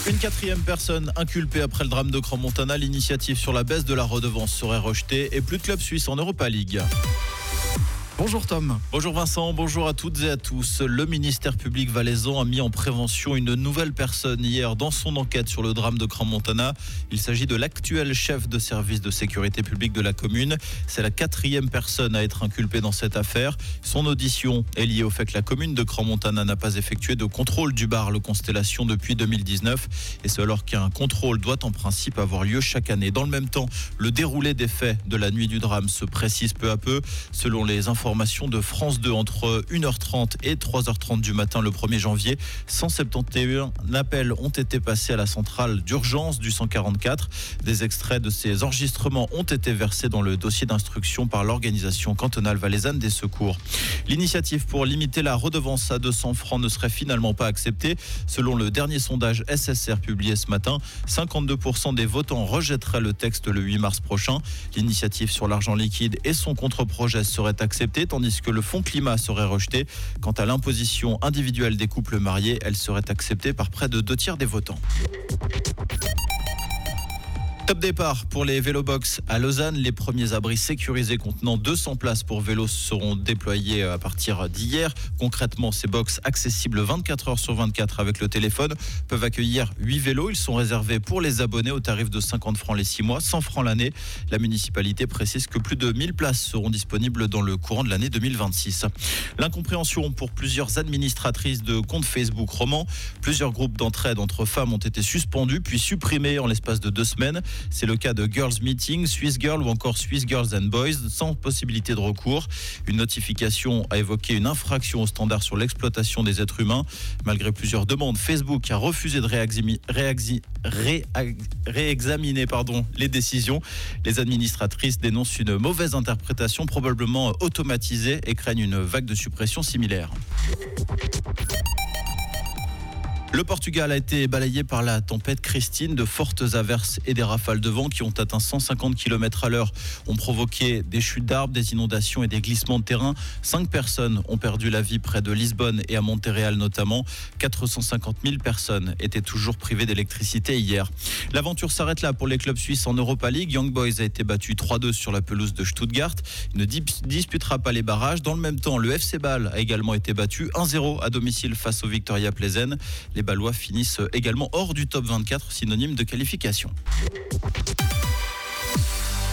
Une quatrième personne inculpée après le drame de Crans-Montana. L'initiative sur la baisse de la redevance serait rejetée et plus de club suisse en Europa League. Bonjour Tom. Bonjour Vincent, bonjour à toutes et à tous. Le ministère public valaisan a mis en prévention une nouvelle personne hier dans son enquête sur le drame de Crans-Montana. Il s'agit de l'actuel chef de service de sécurité publique de la commune. C'est la quatrième personne à être inculpée dans cette affaire. Son audition est liée au fait que la commune de Crans-Montana n'a pas effectué de contrôle du bar Le Constellation depuis 2019. Et ce alors qu'un contrôle doit en principe avoir lieu chaque année. Dans le même temps, le déroulé des faits de la nuit du drame se précise peu à peu. Selon les informations de France 2, entre 1h30 et 3h30 du matin le 1er janvier, 171 appels ont été passés à la centrale d'urgence du 144. Des extraits de ces enregistrements ont été versés dans le dossier d'instruction par l'organisation cantonale valaisanne des secours. L'initiative pour limiter la redevance à 200 francs ne serait finalement pas acceptée. Selon le dernier sondage SSR publié ce matin, 52% des votants rejetteraient le texte le 8 mars prochain. L'initiative sur l'argent liquide et son contre-projet seraient acceptés, tandis que le fonds climat serait rejeté. Quant à l'imposition individuelle des couples mariés, elle serait acceptée par près de 2/3 des votants. Top départ pour les vélobox à Lausanne. Les premiers abris sécurisés contenant 200 places pour vélos seront déployés à partir d'hier. Concrètement, ces box accessibles 24 heures sur 24 avec le téléphone peuvent accueillir 8 vélos. Ils sont réservés pour les abonnés au tarif de 50 francs les 6 mois, 100 francs l'année. La municipalité précise que plus de 1000 places seront disponibles dans le courant de l'année 2026. L'incompréhension pour plusieurs administratrices de comptes Facebook romans. Plusieurs groupes d'entraide entre femmes ont été suspendus puis supprimés en l'espace de 2 semaines. C'est le cas de Girls Meeting, Swiss Girl ou encore Swiss Girls and Boys, sans possibilité de recours. Une notification a évoqué une infraction aux standards sur l'exploitation des êtres humains. Malgré plusieurs demandes, Facebook a refusé de réexaminer les décisions. Les administratrices dénoncent une mauvaise interprétation, probablement automatisée, et craignent une vague de suppression similaire. Le Portugal a été balayé par la tempête Christine. De fortes averses et des rafales de vent qui ont atteint 150 km/h ont provoqué des chutes d'arbres, des inondations et des glissements de terrain. 5 personnes ont perdu la vie près de Lisbonne et à Montréal notamment. 450 000 personnes étaient toujours privées d'électricité hier. L'aventure s'arrête là pour les clubs suisses en Europa League. Young Boys a été battu 3-2 sur la pelouse de Stuttgart. Il ne disputera pas les barrages. Dans le même temps, le FC Bâle a également été battu 1-0 à domicile face au Viktoria Plzen. Les Balois finissent également hors du top 24, synonyme de qualification.